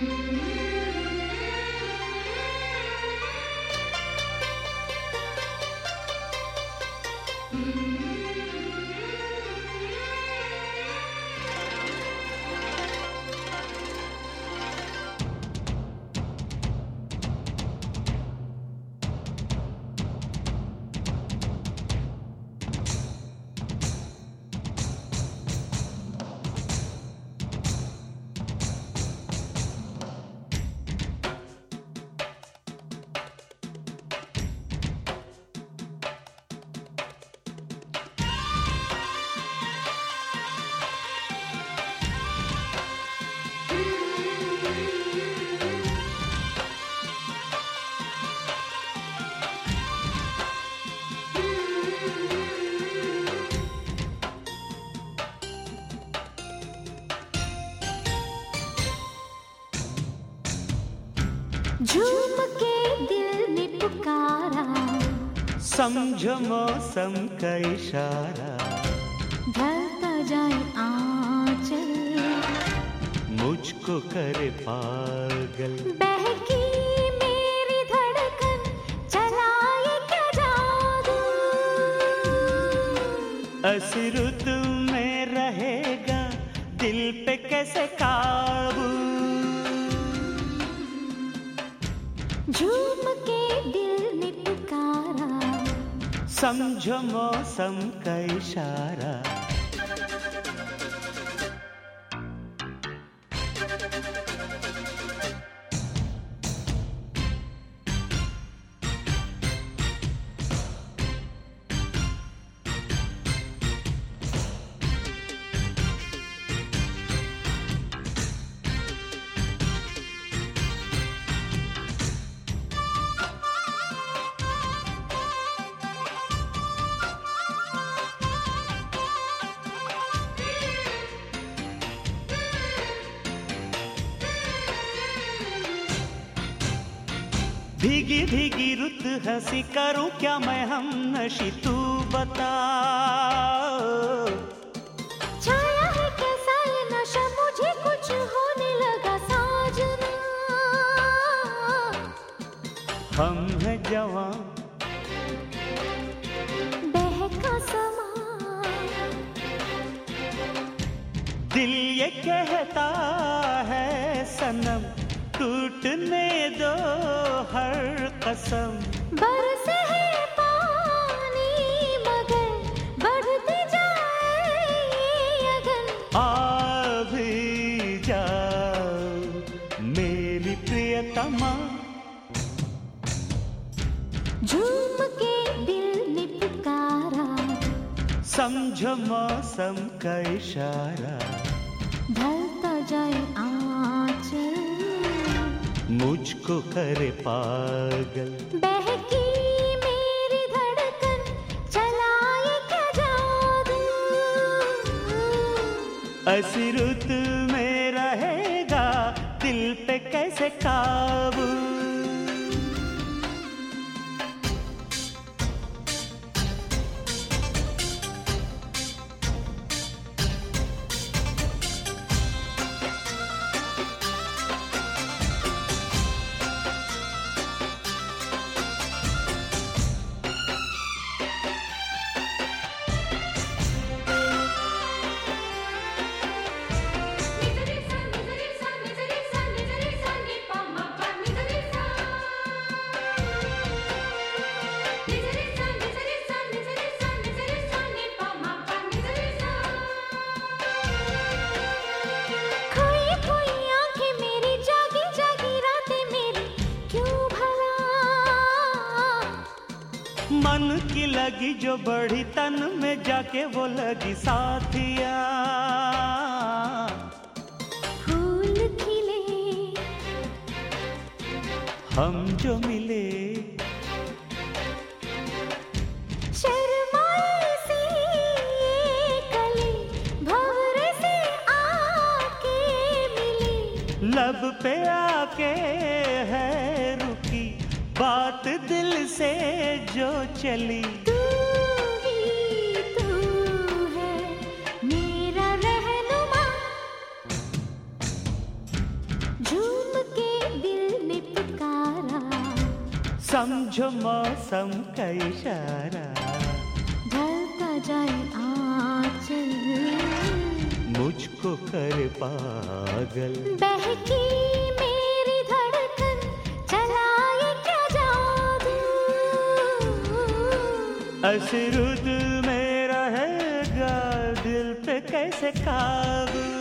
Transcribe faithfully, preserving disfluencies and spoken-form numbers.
झूम के दिल ने पुकारा, समझो मौसम का इशारा। ढलता जाए आंचल, मुझको करे पागल। बहकी मेरी धड़कन, चलाए क्या जादू। ऐसी रुतु में रहेगा दिल पे कैसे काबू। झूम के दिल ने पुकारा, समझो मौसम का इशारा। भीगी भीगी रुत हंसी करूं क्या मैं हम नशी, तू बता। छाया है कैसा ये नशा, मुझे कुछ होने लगा साजना। हम हैं जवां, बहका समा, दिल ये कहता है सनम, टूटने दो हर कसम। बरसे है पानी मगर बढ़ती जाए ये अगन। आ भी जाओ मेरी प्रियतमा। झूम के दिल ने पुकारा, समझो मौसम का इशारा। ढलता जाए आंचल, मुझको करे पागल। बहकी मेरी धड़कन, चलाए क्या जादू। ऐसी रुत में रहेगा दिल पे कैसे काबू। मन की लगी जो बढ़ी तन में जाके वो लगी साथिया। फूल खिले हम जो मिले, शर्माई सी ये कली भंवरे से आके मिली। लब पे आके है रुकी बात दिल से जो चली। तू ही तू है मेरा रहनुमा, झूम समझो मौसम का इशारा, ढलता जाए आंचल, मुझको कर पागल। बहकी मेरी धड़कन, चलाए क्या जादू, असरुद में रहेगा दिल पे कैसे काबू।